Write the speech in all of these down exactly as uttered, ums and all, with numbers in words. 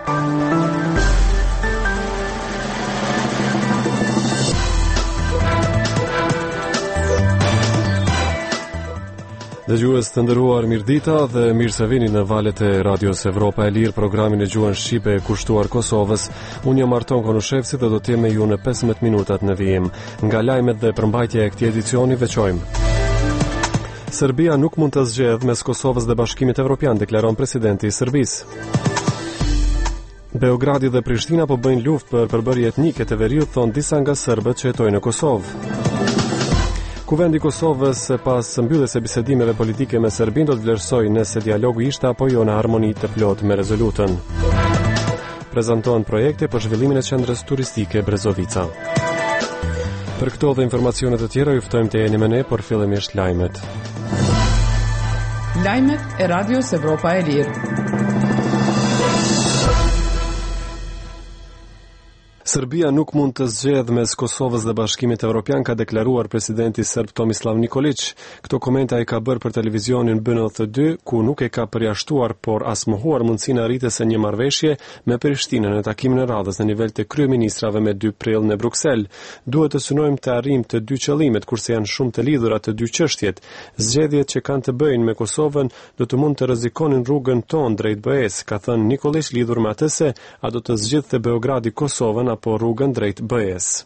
Dëgjues të nderuar, mirëdita dhe mirë se vini në valët e Radios Evropa e Lirë, programin e gjuhën shqipe e kushtuar Kosovës. Unë jam Arton Konushevci dhe do të jem me ju në pesëmbëdhjetë minutat në vijim. Nga lajmet dhe përmbajtja e këtij edicioni veçojmë: Serbia nuk mund të zgjedhë mes Kosovës dhe Bashkimit Evropian, deklaron presidenti i Serbisë. Beogradi dhe Prishtina po bëjnë luftë për përbërje etnike të veriut, thon disa nga serbët që jetojnë në Kosovë. Kuvendi i Kosovës pas mbylljes së bisedimeve politike me Serbinë do të vlerësojë nëse dialogu ishte apo jo në harmoni të plotë me rezolutën. Prezantohen projekte për zhvillimin e qendrës turistike Brezovica. Për këto dhe informacione të tjera ju ftojmë të jeni me ne, por fillimisht lajmet. Lajmet e Radios Evropa e Lirë. Serbia nuk mund të zgjedhë mes Kosovës dhe Bashkimit Evropian, ka deklaruar presidenti serb Tomislav Nikolić. Këto komente ai ka bërë për televizionin B N T dy, ku nuk e ka përjashtuar, por as mohuar mundësinë e arritjes së një marrëveshje me Prishtinën në takimin e radhës në nivel të kryeministrave me dy prill në Bruksel. Duhet të synojmë të arrijmë të dy qëllimet, kurse janë shumë të lidhura të dy çështjet. Zgjedhjet që kanë të bëjnë me Kosovën do të mund të rrezikonin rrugën tonë drejt B E-s, ka thënë Nikolić, lidhur me atë se a do të zgjidhte Beogradi Kosovën apo rrugën drejt B E-s.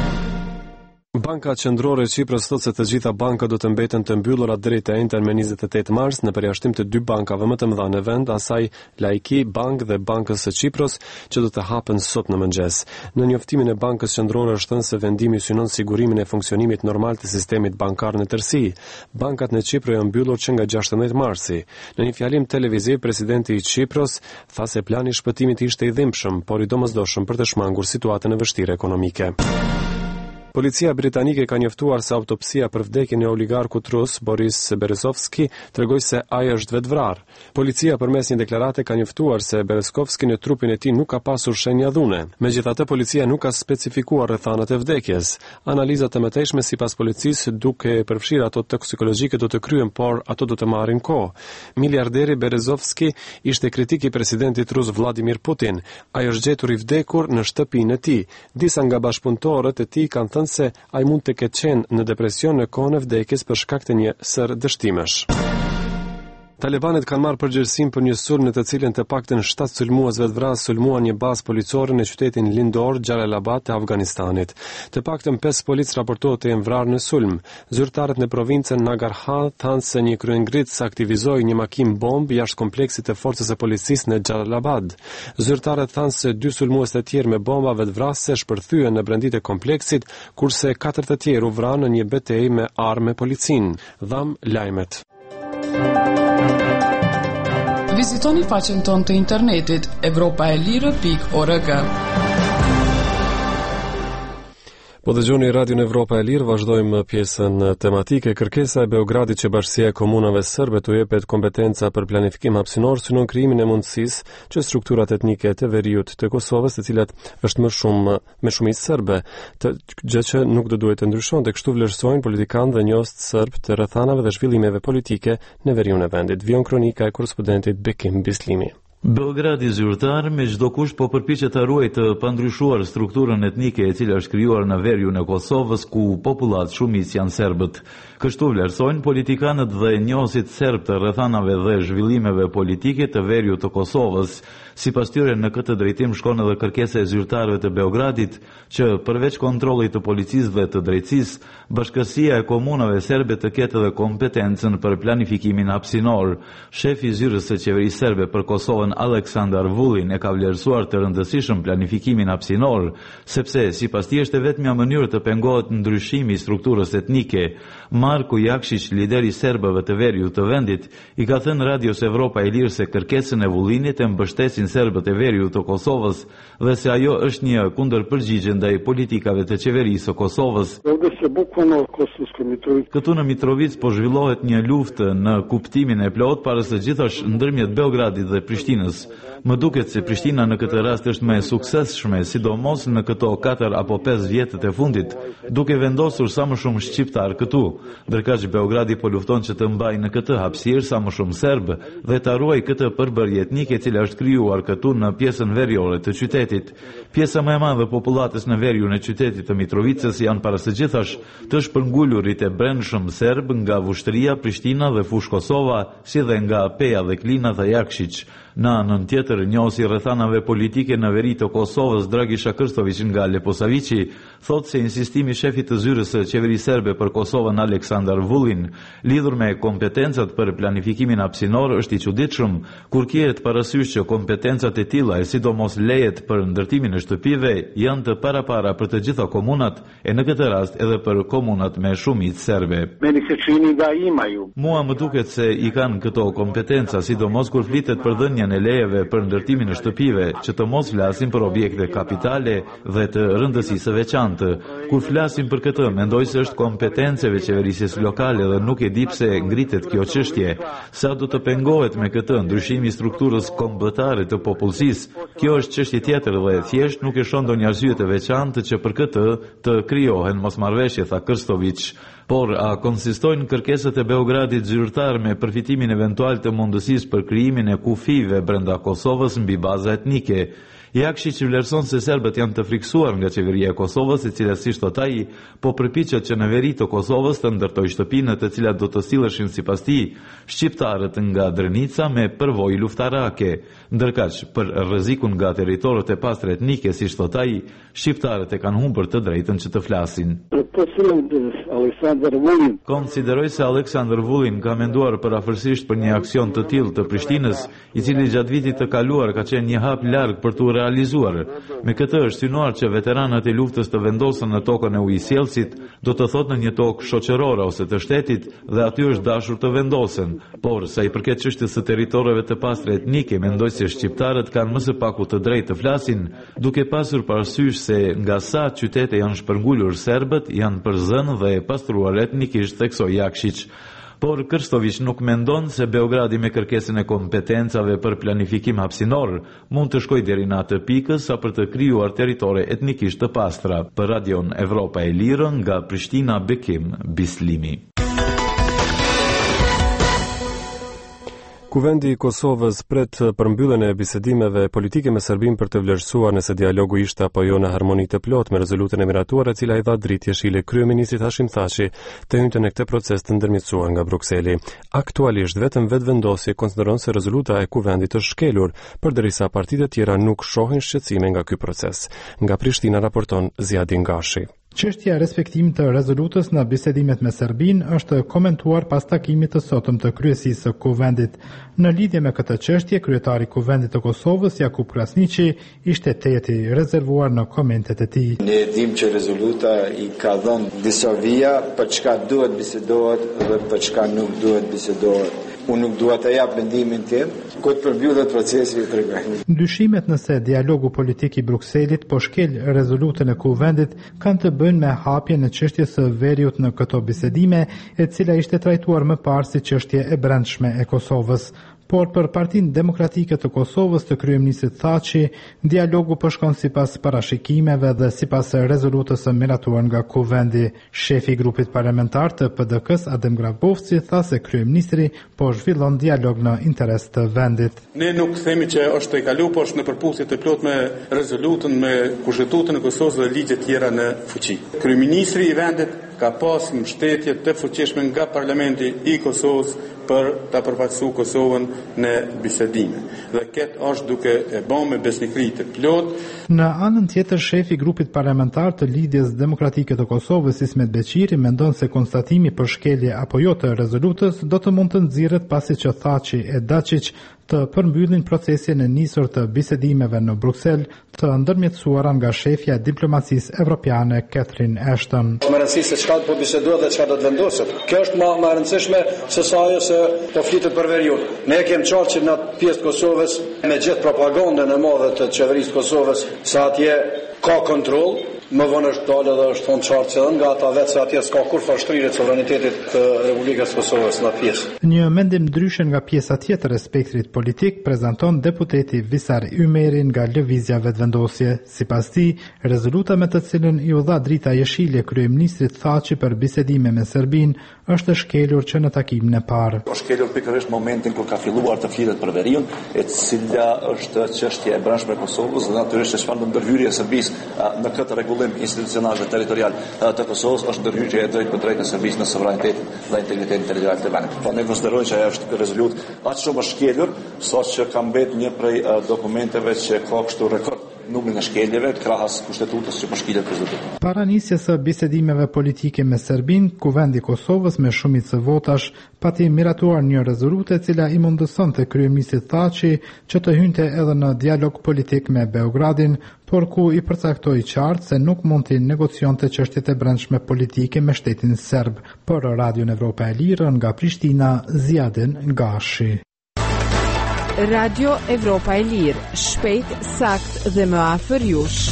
Banka Qendrore e Çipros thotë se të gjitha bankat do të mbeten të mbyllura deri të njëjtën me njëzet e tetë mars në përjashtim të dy bankave më të mëdha në vend, asaj Laiki Bank dhe Bankës së Çipros, që do të hapen sot në mëngjes. Në njoftimin e Bankës Qendrore është thënë se vendimi synon sigurimin e funksionimit normal të sistemit bankar në tërësi. Bankat në Çipër janë mbyllur që nga gjashtëdhjetë marsi. Në një fjalim televiziv, presidenti i Çipros tha se plani i shpëtimit ishte i dhimbshëm, por i domosdoshëm për të shmangur situatën e vështirë ekonomike. Policia britanike ka njoftuar se autopsia për vdekjen e oligarkut rus Boris Berezovski tregoi se ai është vetvrar. Policia përmes një deklarate ka njoftuar se Berezovski në trupin e tij nuk ka pasur shenja dhune. Megjithatë, policia nuk ka specifikuar rrethanat e vdekjes. Analizat e mëtejshme sipas policisë duke përfshirë ato toksikologjike do të kryen, por ato do të marrin kohë. Miliarderi Berezovski ishte kritik i presidentit rus Vladimir Putin. Ai është gjetur i vdekur në shtëpinë e tij. Disa nga bashkëpunëtorët e tij kanë se ai mund të ketë qenë në depresion në kohën e vdekjes për shkak të një sër dështimesh. Talibanët kanë marrë përgjegjësinë për një sulm në të cilën të paktën shtatë sulmues vetvrasë sulmuan një bazë policore në qytetin lindor Jalalabad të Afganistanit. Të paktën pesë polic raportohet të jenë vrarë në sulm. Zyrtarët në provincën Nangarhar thanë se një kryengritës aktivizoi një makinë bombë jashtë kompleksit të forcës së policisë në Jalalabad. Zyrtarët thanë se dy sulmues të tjerë me bomba vetvrasëse shpërthyen në brendit e kompleksit, kurse katër të tjerë u vranë në një betejë me armë me policinë. Dham lajmet. Vizitoni faqen tonë të internetit evropa e lirë pikë org. Po dëgjoni Radion Evropa e Lirë, vazhdojmë pjesën tematike. Kërkesa e Beogradit që Bashkia e Komunave Serbe t'u jepet kompetenca për planifikim hapësinor synon krijimin e mundësisë që strukturat etnike të veriut të Kosovës, të cilat është më shumë me shumicë serbe, të gjë që nuk do duhet të ndryshonte, kështu vlerësojnë politikanë dhe njohës serb të rrethanave dhe zhvillimeve politike në veriun e vendit. Vion kronika e korrespondentit Bekim Bislimi. Beogradi zyrtar me çdo kusht po përpiqet të ruajë të pandryshuar strukturën etnike e cila është krijuar në veriun e Kosovës, ku popullat shumicë janë serbët. Kështu vlerësojnë politikanët dhe njohësit serb të rrethanave dhe zhvillimeve politike të veriut të Kosovës. Sipas tyre, në këtë drejtim shkon edhe kërkesa e zyrtarëve të Beogradit që përveç kontrollit të policisëve të drejtësisë, Bashkësia e Komunave Serbe të ketë edhe kompetencën për planifikimin hapësinor. Shefi i zyrës së qeverisë serbe për Kosovën, Aleksandar Vulin, e ka vlerësuar të rëndësishëm planifikimin hapësinor, sepse sipas tij është vetmja mënyrë të pengohet ndryshimi i strukturës etnike. Marko Jakšić, lideri i serbëve të veriut të vendit, i ka thënë Radios Evropa e Lirë se kërkesën e Vullinit e mbështesin serbët e veriut të Kosovës dhe se ajo është një kundërpërgjigje ndaj politikave të qeverisë së Kosovës. Këtu në Mitrovic po zhvillohet një luftë në kuptimin e plot, para së gjithash ndërmjet Beogradit dhe Prishtinës. Prishtinës. Më duket se Prishtina në këtë rast është më e suksesshme, sidomos në këto katër apo pesë vjetët e fundit, duke vendosur sa më shumë shqiptar këtu, ndërkaq Beogradi po lufton që të mbajë në këtë hapësirë sa më shumë serb dhe ta ruajë këtë përbërje etnike e cila është krijuar këtu në pjesën veriore të qytetit. Pjesa më e madhe e popullatës në veriun e qytetit të Mitrovicës janë para së gjithash të shpërngulurit e brendshëm serb nga Vushtrria, Prishtina dhe fushë Kosova, si dhe nga Peja dhe Klina dhe Jakšić. Në anën tjetër, njohësi rrethanave politike në veri të Kosovës Dragisha Krstović nga Leposavići thotë se insistimi i shefit të zyrës së qeverisë serbe për Kosovën Aleksandar Vulin lidhur me kompetencat për planifikimin hapësinor është i çuditshëm, kur kthehet parasysh që kompetencat e tilla, e sidomos lejet për ndërtimin e shtëpive, janë të parapara për të gjitha komunat e në këtë rast edhe për komunat me shumicë serbe. Mua më duket se i kanë këto kompetenca, sidomos kur flitet për dhënien e lejeve për ndërtimin e shtëpive, që të mos flasim për objekte kapitale dhe të rëndësisë së veçantë. Kur flasim për këtë, mendoj se është kompetenceve qeverisjes lokale dhe nuk e di pse ngritet kjo çështje. Sa do të pengohet me këtë ndryshimi i strukturës kombëtare të popullsisë, kjo është çështje tjetër dhe thjesht nuk e shoh ndonjë arsye të veçantë që për këtë të krijohen mosmarrëveshje, tha Krstović. Por a konsistojnë kërkesat e Beogradit zyrtar me përfitimin eventual të mundësisë për krijimin e kufive brenda Kosovës mbi baza etnike? Jakšić vlerëson se serbët janë të friksuar nga qeveria e Kosovës, e cila si thot ai, po përpiqet që në veri të Kosovës të ndërtojë shtëpinë të cilat do të silleshin sipas tij shqiptarët nga Drenica me përvojë luftarake, ndërkaq për rrezikun nga territorët e pastra etnike, si thot ai, shqiptarët e kanë humbur të drejtën që të flasin. Konsideroj se Aleksandar Vulin ka menduar përafërsisht për një aksion të tillë të Prishtinës, i cili gjatë vitit të kaluar ka qenë një hap larg për të realizuar. Me këtë është synuar që veteranët e luftës të vendosen në tokën e ujësjellësit, do të thotë në një tokë shoqërore ose të shtetit, dhe aty është dashur të vendosen. Por sa i përket çështjes së territoreve të pastra etnike, mendoj se shqiptarët kanë më së paku të drejtë të flasin, duke pasur parasysh se nga sa qytete janë shpërngulur serbët, janë përzënë dhe pastruar etnikisht, theksoi Jakšić. Por Krstović nuk mendon se Beogradi me kërkesën e kompetencave për planifikim hapësinor mund të shkojë deri në atë pikë sa për të krijuar territore etnikisht të pastra. Për Radion Evropa e Lirë, nga Prishtina, Bekim Bislimi. Kuvendi i Kosovës pret përmbylljen e bisedimeve politike me Serbinë për të vlerësuar nëse dialogu ishte apo jo në harmoni të plotë me rezolutën e miratuar, e cila i dha dritë jeshile kryeministrit Hashim Thaçi të hynte në këtë proces të ndërmjetësuar nga Brukseli. Aktualisht vetëm vetëvendosje konsideron se rezoluta e kuvendit është shkelur, përderisa partitë e tjera nuk shohin shqetësime nga ky proces. Nga Prishtina raporton Ziadin Gashi. Çështja e respektimit të rezolutës në bisedimet me Serbinë është komentuar pas takimit të sotëm të kryesisë së kuvendit. Në lidhje me këtë çështje, kryetari i kuvendit të Kosovës, Jakub Krasniqi, ishte teti rezervuar në komentet e tij. Ne dim që rezoluta i ka dhënë disa vija për çka duhet bisedohet dhe për çka nuk duhet bisedohet. Unë nuk dua të jap mendimin tim, kur të përmbyllet procesi i tregoj. Ndyshimet nëse dialogu politik i Brukselit po shkel rezolutën e kuvendit kanë të bëjnë me hapjen e çështjes së veriut në këto bisedime, e cila ishte trajtuar më parë si çështje e brendshme e Kosovës. Por për Partinë Demokratike të Kosovës të kryeministit Thaçi, dialogu po shkon sipas parashikimeve dhe sipas rezolutës së miratuar nga kuvendi. Shefi i grupit parlamentar të P D K-s, Adem Grabovci, tha se kryeministri po zhvillon dialog në interes të vendit. Ne nuk themi që është e kaluar, por është në përputhje të plotë me rezolutën, me Kushtetutën e Kosovës dhe ligje të tjera në fuqi. Kryeministri i vendit ka pas mbështetje të fuqishme nga Parlamenti i Kosovës për ta përfaqësuar Kosovën në bisedime. Dhe këtë është duke e bën me besnikëri të plot. Në anën tjetër, shefi i grupit parlamentar të Lidhjes Demokratike të Kosovës, Ismet Beqiri, mendon se konstatimi për shkelje apo jo të rezolutës do të mund të nxirret pasi që Thaçi e Dačić të përmbyllin procesin e nisur të bisedimeve në Bruksel, të ndërmjetësuara nga shefja e diplomacisë evropiane Catherine Ashton. Më rëndësi se çka po bisedohet dhe çka do të vendoset. Kjo është më më e rëndësishme se sa ajo se po flitet për veriun. Ne kemi qartë që në pjesë të Kosovës me gjithë propagandën e madhe të qeverisë të Kosovës sa atje ka kontroll, Më vonë është dalë dhe është thonë qartë që nga ata vetë se atje s'ka kur fashtrirë të sovranitetit të Republikës Kosovës në pjesë. Një mendim ndryshe nga pjesa tjetër e spektrit politik prezanton deputeti Visar Ymeri nga Lëvizja Vetëvendosje. Sipas tij, rezoluta me të cilën i u dha drita jeshile kryeministrit Thaçi për bisedime me Serbinë është shkelur që në takimin e parë. Është shkelur pikërisht momentin kur ka filluar të flitet për veriun, e cila është çështje e brendshme e Kosovës dhe natyrisht çfarë do ndërhyrje e Serbisë në këtë rregullim institucional dhe territorial të Kosovës është ndërhyrje e drejtë për drejtë e Serbisë në sovranitetin dhe integritetin territorial të vendit. Po ne konsiderojmë që ajo është rezolutë aq shumë e shkelur, saqë ka mbetë një prej dokumenteve që ka kështu rekord numrin e shkeljeve të krahas kushtetutës që po shkilet rezolutë. Para nisjes së bisedimeve politike me Serbinë, Kuvendi i Kosovës me shumicë votash pati miratuar një rezolutë e cila i mundësonte kryeministit Thaçi që të hynte edhe në dialog politik me Beogradin, por ku i përcaktoi qartë se nuk mund të negocionte çështjet e brendshme politike me shtetin serb. Por Radio Evropa e Lirë nga Prishtina, Ziadin Gashi. Radio Evropa e Lirë, shpejt, sakt dhe më afër jush.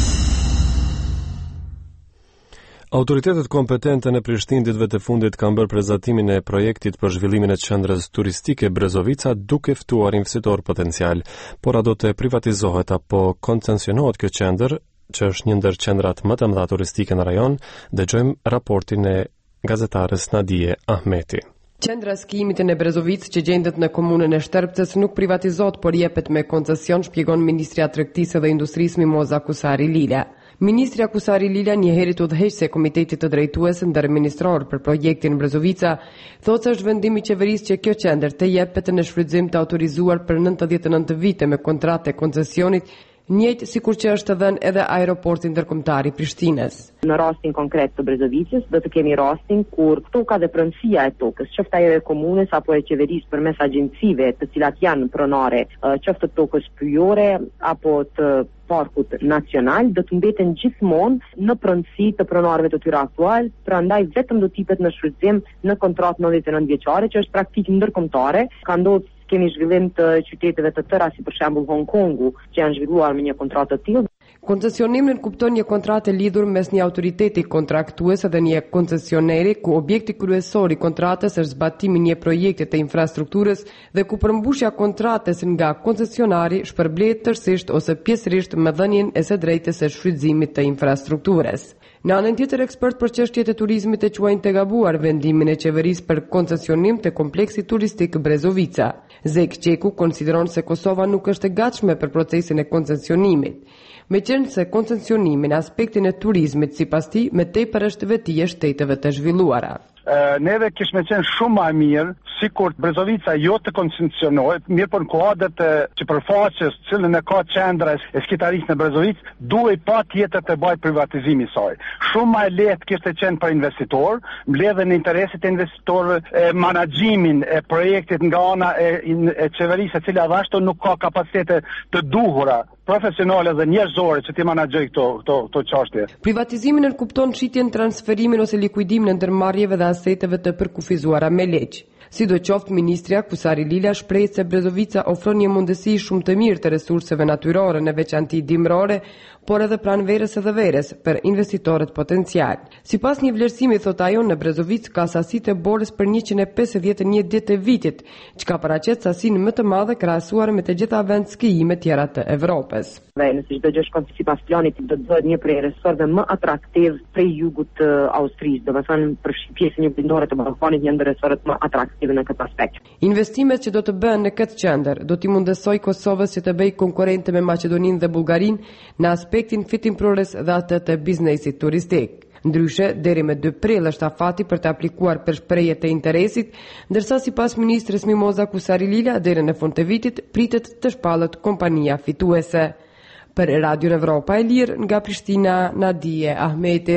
Autoritetet kompetente në Prishtinë ditëve të fundit kanë bërë prezantimin e projektit për zhvillimin e qendrës turistike Brezovica, duke ftuar investitor potencial, por a do të privatizohet apo koncesionohet kjo qendër, që është një ndër qendrat më të mëdha turistike në rajon? Dëgjojmë raportin e gazetares Nadije Ahmeti. Qendra skijimit në Brezovic, që gjendet në komunën e Shtërpcës, nuk privatizohet, por jepet me koncesion, shpjegon Ministria e Tregtisë dhe Industrisë Mimoza Kusari Lila. Ministria Kusari Lila, njëherë udhëheqëse e Komitetit të Drejtues ndërministror për projektin Brezovica, thotë se është vendimi i qeverisë që kjo qendër të jepet në shfrytëzim të autorizuar për nëntëdhjetë e nëntë vite me kontratë e koncesionit, njëjtë sikur që është dhënë edhe aeroporti ndërkombëtar i Prishtinës. Në rastin konkret të Brezovicës, do të kemi rastin kur toka dhe pronësia e tokës, qoftë ajo e komunës apo e qeverisë përmes agjencive, të cilat janë pronare, qoftë të tokës pyjore apo të parkut nacional, do të mbeten gjithmonë në pronësi të pronarëve të tyre aktual, prandaj vetëm do të jepet në shfrytëzim në kontratë nëntëdhjetë e nëntë vjeçare, që është praktikë ndërkombëtare. Ka ndodhur kemi zhvillim të qyteteve të tëra, si për shembull Hong Kongu, që janë zhvilluar me një kontratë të tillë. Koncesionimin kupton një kontratë e lidhur mes një autoriteti kontraktues dhe një koncesioneri, ku objekti kryesor i kontratës është zbatimi i një projekti të infrastrukturës dhe ku përmbushja kontratës nga koncesionari shpërblet tërësisht ose pjesërisht me dhënien e së drejtës së shfrytëzimit të infrastrukturës. Në anën tjetër, ekspert për çështjet e turizmit e quajnë të gabuar vendimin e qeverisë për koncesionim të kompleksit turistik Brezovica. Zek Qeku konsideron se Kosova nuk është e gatshme për procesin e koncesionimit. Meqenëse se koncesionimin aspektin e turizmit sipas tij më tepër është vetije shteteve të zhvilluara. Uh, neve kishme qenë shumë më mirë, sikur Brezovica jo të koncesionohet, mirë për në kuadrët që përfaqës, cilën e ka qendra e skitarisë në Brezovic, duhej pa tjetër të bëjt privatizimi saj. Shumë më e lehtë kishte qenë për investitor, mbledhen në interesit e investitorëve, e menaxhimin e projektit nga ana e, e qeverisë, e cila ashtu nuk ka kapacitete të duhura profesionale dhe njerëzore që ti menaxhoj këto këto këto çështje. Privatizimin e kupton shitjen, transferimin ose likuidimin e ndërmarrjeve dhe aseteve të përkufizuara me leq. Sidoqoftë, ministria Kusari Lila shpreh se Brezovica ofron një mundësi shumë të mirë të resurseve natyrore, në veçanti dimrore, por edhe pranverës edhe verës për investitorët potencial. Sipas një vlerësimi, thot ajo, në Brezovic ka sasi të borës për njëqind e pesëdhjetë e një ditë të vitit, çka paraqet sasinë më të madhe krahasuar me të gjitha vend skijime tjera të Evropës. Dhe nëse çdo gjë shkon sipas planit, do të bëhet një prej resorteve më atraktiv prej jugut të Austrisë, domethënë për pjesën juglindore të Ballkanit, një ndër resortet më atraktive në këtë aspekt. Investimet që do të bëhen në këtë qendër do t'i mundësoj Kosovës që të bëjë konkurrente me Maqedoninë dhe Bullgarinë në aspektin fitimprores dhe atë të biznesit turistik. Ndryshe, deri me dy prill është afati për të aplikuar për shprehje të interesit, ndërsa sipas ministres Mimoza Kusari Lila, deri në fund të vitit pritet të shpallët kompania fituese. Për Radio Evropa e Lirë, nga Prishtina, Nadije Ahmeti.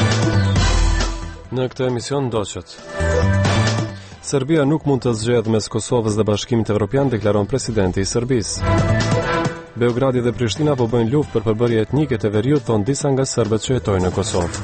Në këtë emision ndoqët. Serbia nuk mund të zgjedhë mes Kosovës dhe Bashkimit Evropian, deklaron presidenti i Serbisë. Beogradi dhe Prishtina po bëjnë luftë për përbërje etnike të veriut, thon disa nga serbët që jetojnë në Kosovë.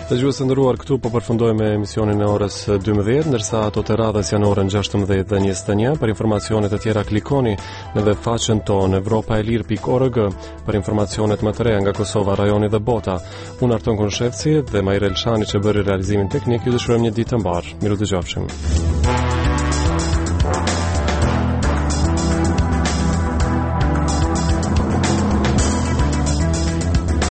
Dëgjues të nderuar, këtu po përfundojmë emisionin e orës dymbëdhjetë, ndërsa ato të radhës janë orën gjashtëmbëdhjetë dhe njëzet e një. Për informacionet e tjera klikoni në web faqen tonë europa e lirë pikë org për informacionet më të reja nga Kosova, rajoni dhe bota. Unë Arton Konshevci dhe Majrel Shani që bëri realizimin teknik, ju dëshirojmë një ditë të mbarë. Miru dëgjofshim.